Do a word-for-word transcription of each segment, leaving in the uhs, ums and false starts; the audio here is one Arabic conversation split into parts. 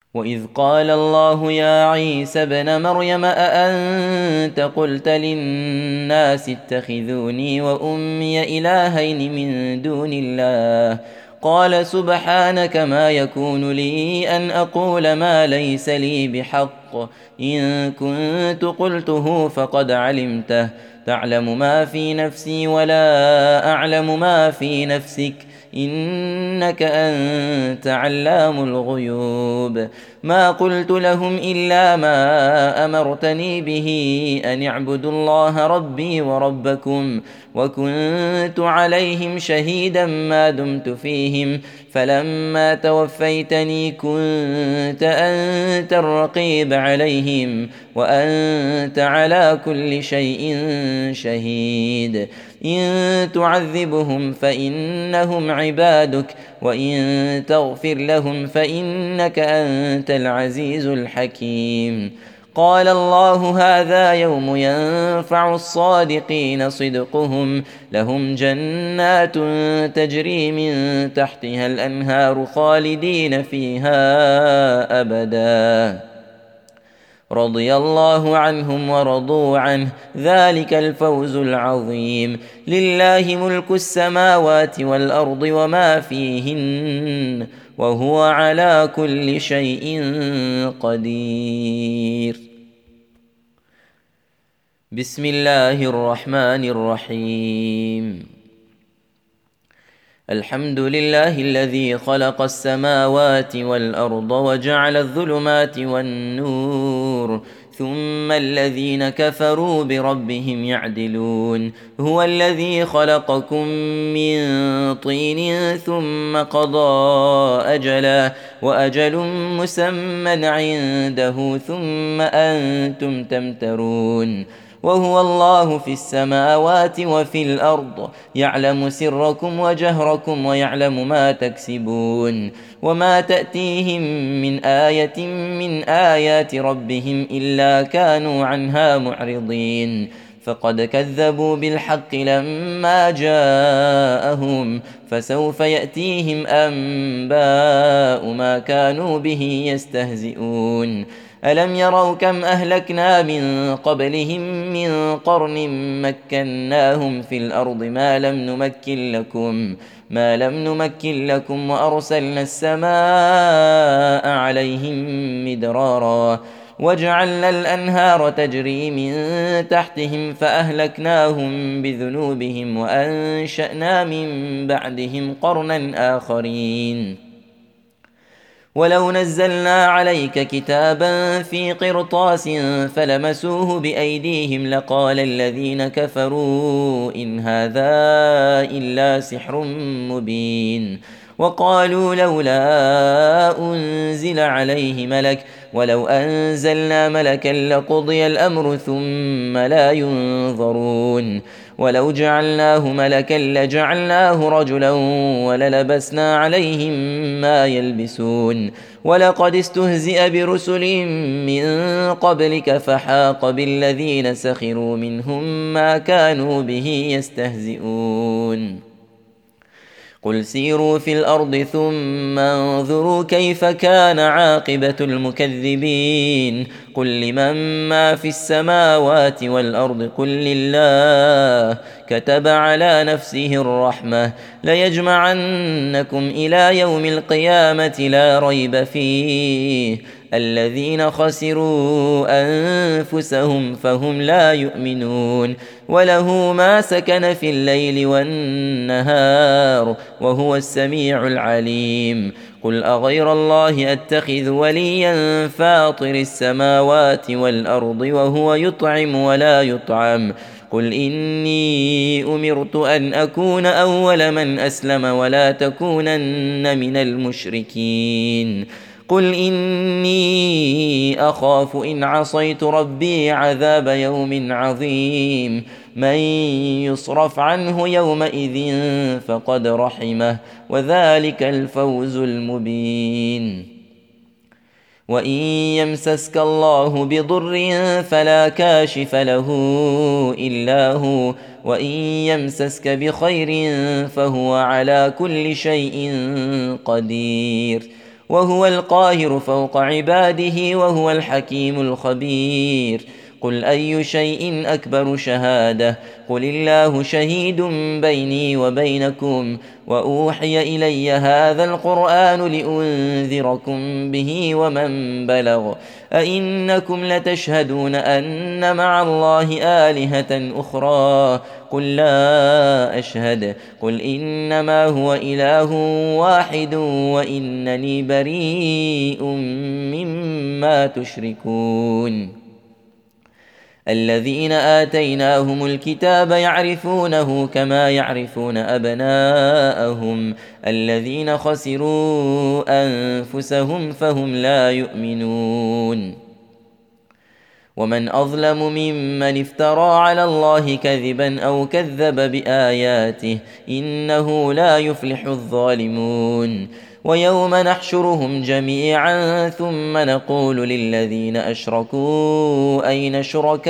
وإذ قال الله يا عيسى ابن مريم أأنت قلت للناس اتخذوني وأمي إلهين من دون الله قال سبحانك ما يكون لي أن أقول ما ليس لي بحق إن كنت قلته فقد علمته تعلم ما في نفسي ولا أعلم ما في نفسك إنك أنت علام الغيوب ما قلت لهم إلا ما أمرتني به أن اعبدوا الله ربي وربكم وكنت عليهم شهيدا ما دمت فيهم فلما توفيتني كنت أنت الرقيب عليهم وأنت على كل شيء شهيد إن تعذبهم فإنهم عبادك وإن تغفر لهم فإنك أنت العزيز الحكيم قال الله هذا يوم ينفع الصادقين صدقهم لهم جنات تجري من تحتها الأنهار خالدين فيها أبدا رضي الله عنهم ورضوا عنه ذلك الفوز العظيم لله ملك السماوات والأرض وما فيهن وهو على كل شيء قدير بسم الله الرحمن الرحيم الحمد لله الذي خلق السماوات والأرض وجعل الظلمات والنور ثم الذين كفروا بربهم يعدلون هو الذي خلقكم من طين ثم قضى أجلا وأجل مسمى عنده ثم أنتم تمترون وهو الله في السماوات وفي الأرض يعلم سركم وجهركم ويعلم ما تكسبون وما تأتيهم من آية من آيات ربهم إلا كانوا عنها معرضين فقد كذبوا بالحق لما جاءهم فسوف يأتيهم أنباء ما كانوا به يستهزئون ألم يروا كم أهلكنا من قبلهم من قرن مكناهم في الأرض ما لم نمكن لكم ما لم نمكن لكم وأرسلنا السماء عليهم مدرارا وجعلنا الأنهار تجري من تحتهم فأهلكناهم بذنوبهم وأنشأنا من بعدهم قرنا آخرين ولو نزلنا عليك كتابا في قرطاس فلمسوه بأيديهم لقال الذين كفروا إن هذا إلا سحر مبين وقالوا لولا أنزل عليه ملك ولو أنزلنا ملكا لقضي الأمر ثم لا ينظرون ولو جعلناه ملكا لجعلناه رجلا وللبسنا عليهم ما يلبسون ولقد استهزئ برسل من قبلك فحاق بالذين سخروا منهم ما كانوا به يستهزئون قل سيروا في الأرض ثم انظروا كيف كان عاقبة المكذبين قل لمن ما في السماوات والأرض قل لله كتب على نفسه الرحمة ليجمعنكم إلى يوم القيامة لا ريب فيه الذين خسروا أنفسهم فهم لا يؤمنون وله ما سكن في الليل والنهار وهو السميع العليم قل أغير الله أتخذ وليا فاطر السماوات والأرض وهو يطعم ولا يطعم قل إني أمرت أن أكون أول من أسلم ولا تكونن من المشركين قل إني أخاف إن عصيت ربي عذاب يوم عظيم من يصرف عنه يومئذ فقد رحمه وذلك الفوز المبين وإن يمسسك الله بضر فلا كاشف له إلا هو وإن يمسسك بخير فهو على كل شيء قدير وهو القاهر فوق عباده وهو الحكيم الخبير. قل أي شيء أكبر شهادة؟ قل الله شهيد بيني وبينكم وأوحي إلي هذا القرآن لأنذركم به ومن بلغ. أئنكم لتشهدون أن مع الله آلهة أخرى؟ قل لا أشهد. قل إنما هو إله واحد وإنني بريء مما تشركون. الذين آتيناهم الكتاب يعرفونه كما يعرفون أبناءهم الذين خسروا أنفسهم فهم لا يؤمنون. ومن أظلم ممن افترى على الله كذبا أو كذب بآياته إنه لا يفلح الظالمون. ويوم نحشرهم جميعا ثم نقول للذين أشركوا أين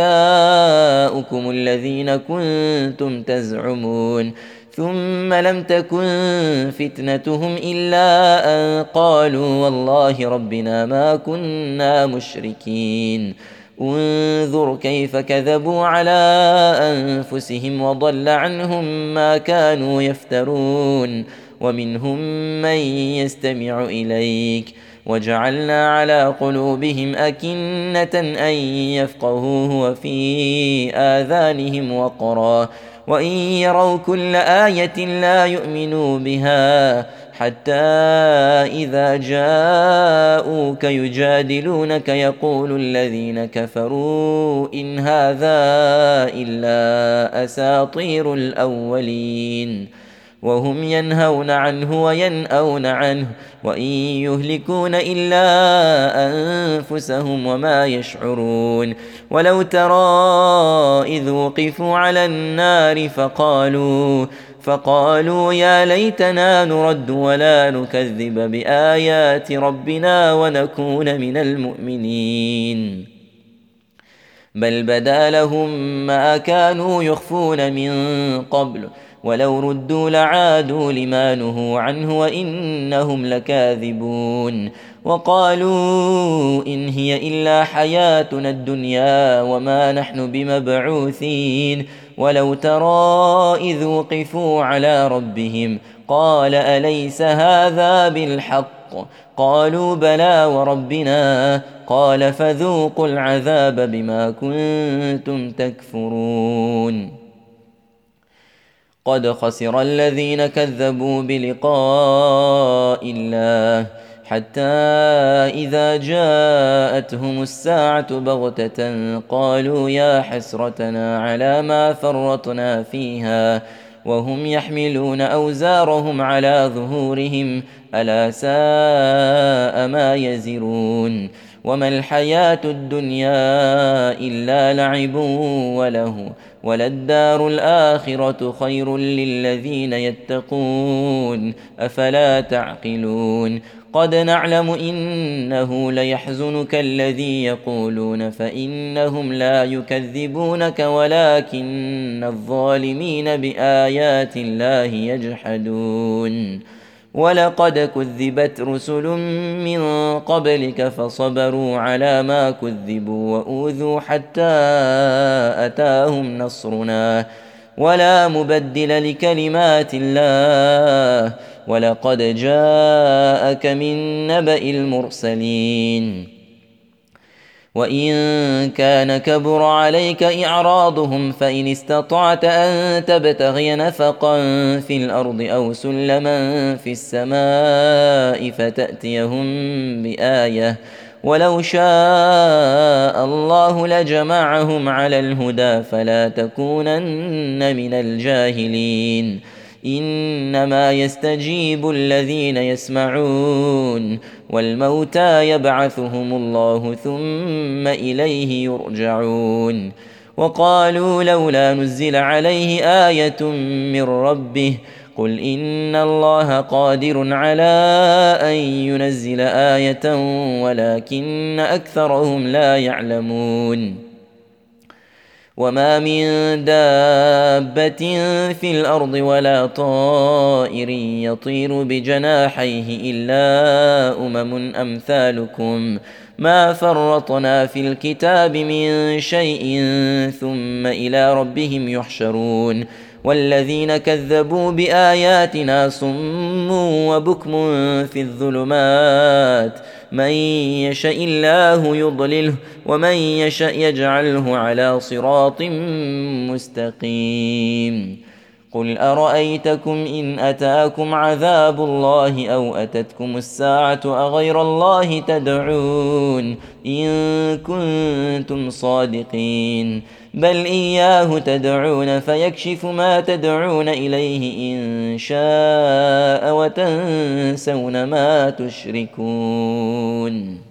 شركاؤكم الذين كنتم تزعمون ثم لم تكن فتنتهم إلا أن قالوا والله ربنا ما كنا مشركين. انظر كيف كذبوا على أنفسهم وضل عنهم ما كانوا يفترون. ومنهم من يستمع إليك وجعلنا على قلوبهم أكنة أن يفقهوه وفي آذانهم وقرا وإن يروا كل آية لا يؤمنوا بها حتى إذا جاءوك يجادلونك يقول الذين كفروا إن هذا إلا أساطير الأولين وهم ينهون عنه وينأون عنه وإن يهلكون إلا أنفسهم وما يشعرون. ولو ترى إذ وقفوا على النار فقالوا فقالوا يا ليتنا نرد ولا نكذب بآيات ربنا ونكون من المؤمنين. بل بدا لهم ما كانوا يخفون من قبل ولو ردوا لعادوا لما نهوا عنه وإنهم لكاذبون. وقالوا إن هي إلا حياتنا الدنيا وما نحن بمبعوثين. ولو ترى إذ وقفوا على ربهم قال أليس هذا بالحق؟ قالوا بلى وربنا. قال فذوقوا العذاب بما كنتم تكفرون. قد خسر الذين كذبوا بلقاء الله حتى إذا جاءتهم الساعة بغتة قالوا يا حسرتنا على ما فرطنا فيها وهم يحملون أوزارهم على ظهورهم ألا ساء ما يزرون. وما الحياة الدنيا إلا لعب وله وللدار الآخرة خير للذين يتقون أفلا تعقلون. قد نعلم إنه ليحزنك الذي يقولون فإنهم لا يكذبونك ولكن الظالمين بآيات الله يجحدون. ولقد كذبت رسل من قبلك فصبروا على ما كذبوا وأوذوا حتى أتاهم نصرنا ولا مبدل لكلمات الله ولقد جاءك من نبأ المرسلين. وإن كان كبر عليك إعراضهم فإن استطعت أن تبتغي نفقا في الأرض أو سلما في السماء فتأتيهم بآية ولو شاء الله لجمعهم على الهدى فلا تكونن من الجاهلين. إنما يستجيب الذين يسمعون والموتى يبعثهم الله ثم إليه يرجعون. وقالوا لولا نزل عليه آية من ربه قل إن الله قادر على أن ينزل آية ولكن أكثرهم لا يعلمون. وما من دابة في الأرض ولا طائر يطير بجناحيه إلا أمم أمثالكم ما فرطنا في الكتاب من شيء ثم إلى ربهم يحشرون والذين كذبوا بآياتنا صم وبكم في الظلمات من يشاء الله يضلله ومن يشاء يجعله على صراط مستقيم قل أرأيتكم إن أتاكم عذاب الله أو أتتكم الساعة أغير الله تدعون إن كنتم صادقين بل إياه تدعون فيكشف ما تدعون إليه إن شاء وتنسون ما تشركون.